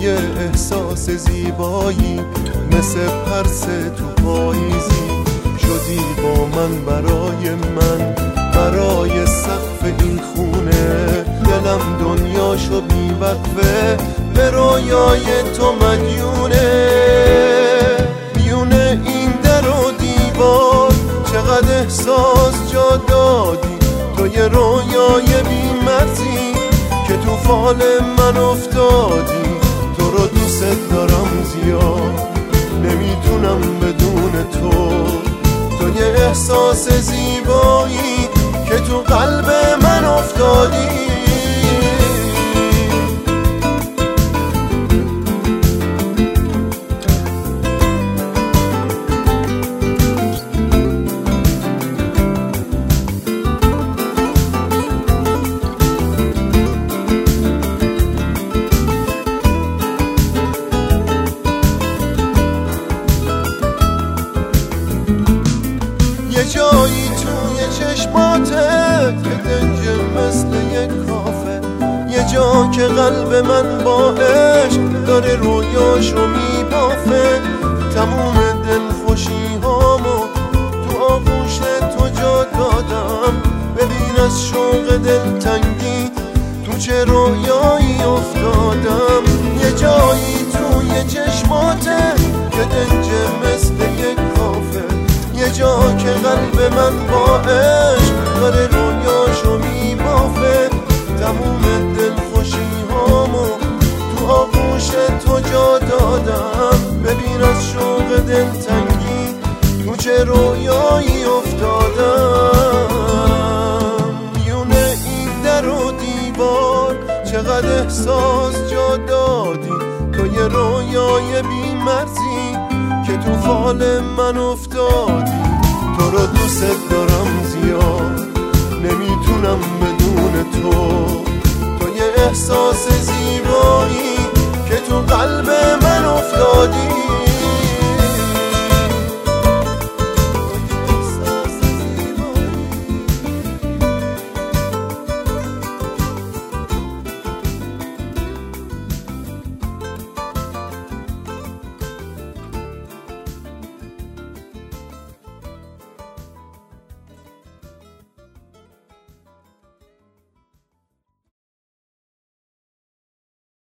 یه احساس زیبایی مثل پرس تو پاییزی شدی با من، برای سقف این خونه. دلم دنیاشو بی وقفه به رویای تو مدیونه. میونه این در و دیوار چقدر احساس جا دادی، تو یه رویای بی مرزی که تو فال من افتادی. تو رو دوست دارم زیاد، نمیتونم بدون تو. تو یه احساس زیبایی که تو قلب من افتادی. یه جایی توی چشماته که دنجه مثل یک کافه، یه جا که قلب من با عشق داره رویاشو میبافه. تموم دلخوشی هامو تو آغوش تو جا دادم. ببین از شوق دلتنگی تو چه رویایی افتادم. یه جایی توی چشماته که دنجه مثل یک کافه، یه جا که قلب من با عشق داره رویاشو میبافه. تموم دلخوشی هامو تو آغوش تو جا دادم. ببین از شوق دلتنگی تو چه رویایی افتادم. میونه این در و دیوار چقدر احساس جا دادی، تو یه رویای بی مرزی که تو فال من افتادی. تو رو دوست دارم زیاد، نمیتونم بدون تو. تو یه احساس زیبایی